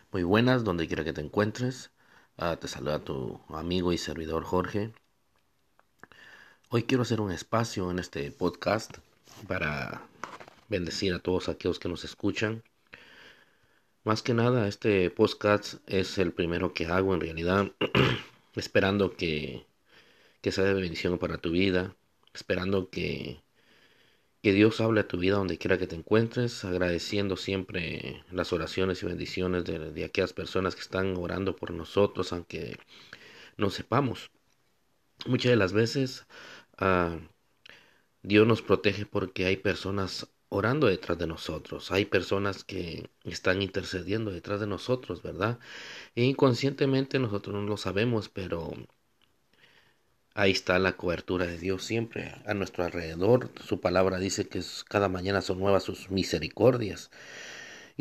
Muy buenas, donde quiera que te encuentres. Te saluda tu amigo y servidor Jorge. Hoy quiero hacer un espacio en este podcast para bendecir a todos aquellos que nos escuchan. Más que nada, este podcast es el primero que hago en realidad, esperando que sea de bendición para tu vida, esperando que Dios hable a tu vida donde quiera que te encuentres, agradeciendo siempre las oraciones y bendiciones de aquellas personas que están orando por nosotros, aunque no sepamos. Muchas de las veces ah, Dios nos protege porque hay personas orando detrás de nosotros, hay personas que están intercediendo detrás de nosotros, ¿verdad? E inconscientemente nosotros no lo sabemos, pero ahí está la cobertura de Dios siempre a nuestro alrededor. Su palabra dice que cada mañana son nuevas sus misericordias. Y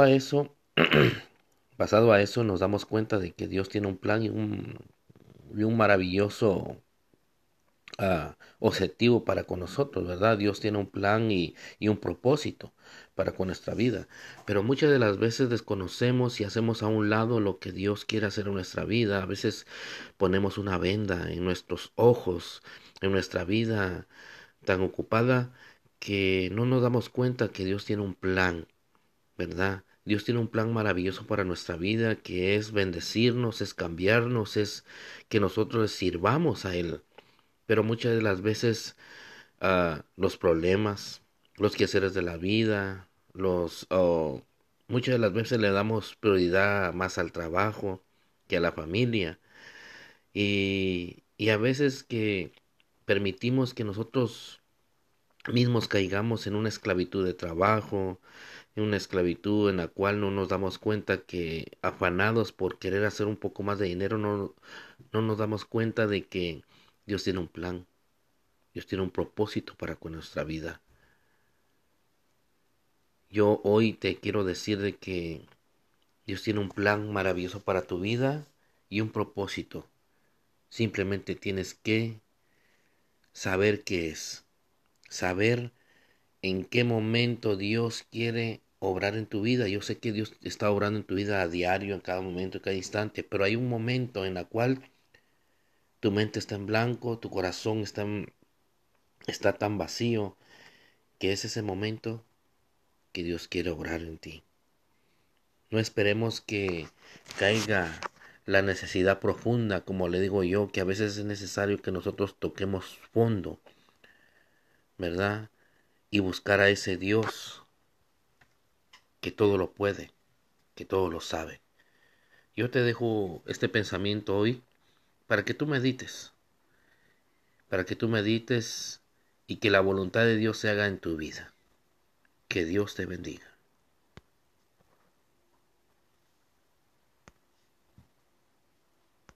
basado a eso nos damos cuenta de que Dios tiene un plan y un maravilloso objetivo para con nosotros, ¿verdad? Dios tiene un plan y un propósito para con nuestra vida, pero muchas de las veces desconocemos y hacemos a un lado lo que Dios quiere hacer en nuestra vida. A veces ponemos una venda en nuestros ojos, en nuestra vida tan ocupada que no nos damos cuenta que Dios tiene un plan, ¿verdad? Dios tiene un plan maravilloso para nuestra vida, que es bendecirnos, es cambiarnos, es que nosotros sirvamos a Él. Pero muchas de las veces los problemas, los quehaceres de la vida, muchas de las veces le damos prioridad más al trabajo que a la familia. Y a veces que permitimos que nosotros mismos caigamos en una esclavitud de trabajo, en una esclavitud en la cual no nos damos cuenta que afanados por querer hacer un poco más de dinero, no nos damos cuenta de que Dios tiene un plan. Dios tiene un propósito para con nuestra vida. Yo hoy te quiero decir de que Dios tiene un plan maravilloso para tu vida y un propósito. Simplemente tienes que saber qué es, saber en qué momento Dios quiere obrar en tu vida. Yo sé que Dios está obrando en tu vida a diario, en cada momento, en cada instante, pero hay un momento en el cual tu mente está en blanco, tu corazón está tan vacío, que es ese momento que Dios quiere obrar en ti. No esperemos que caiga la necesidad profunda, como le digo yo, que a veces es necesario que nosotros toquemos fondo, ¿verdad? Y buscar a ese Dios que todo lo puede, que todo lo sabe. Yo te dejo este pensamiento hoy para que tú medites, para que tú medites y que la voluntad de Dios se haga en tu vida. Que Dios te bendiga.